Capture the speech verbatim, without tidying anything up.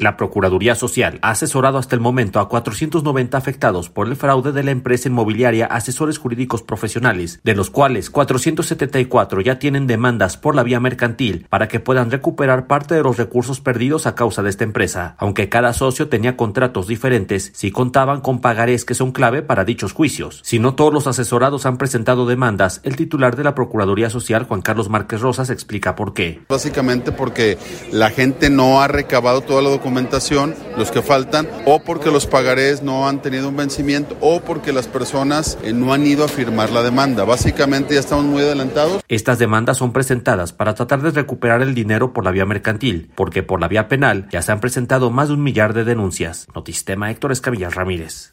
La Procuraduría Social ha asesorado hasta el momento a cuatrocientos noventa afectados por el fraude de la empresa inmobiliaria Asesores Jurídicos Profesionales, de los cuales cuatrocientos setenta y cuatro ya tienen demandas por la vía mercantil para que puedan recuperar parte de los recursos perdidos a causa de esta empresa, aunque cada socio tenía contratos diferentes si contaban con pagarés que son clave para dichos juicios. Si no todos los asesorados han presentado demandas, el titular de la Procuraduría Social, Juan Carlos Márquez Rosas, explica por qué. Básicamente porque la gente no ha recabado toda la documentación los que faltan, o porque los pagarés no han tenido un vencimiento, o porque las personas eh, no han ido a firmar la demanda. Básicamente ya estamos muy adelantados. Estas demandas son presentadas para tratar de recuperar el dinero por la vía mercantil, porque por la vía penal ya se han presentado más de un millar de denuncias. Notistema, Héctor Escamilla Ramírez.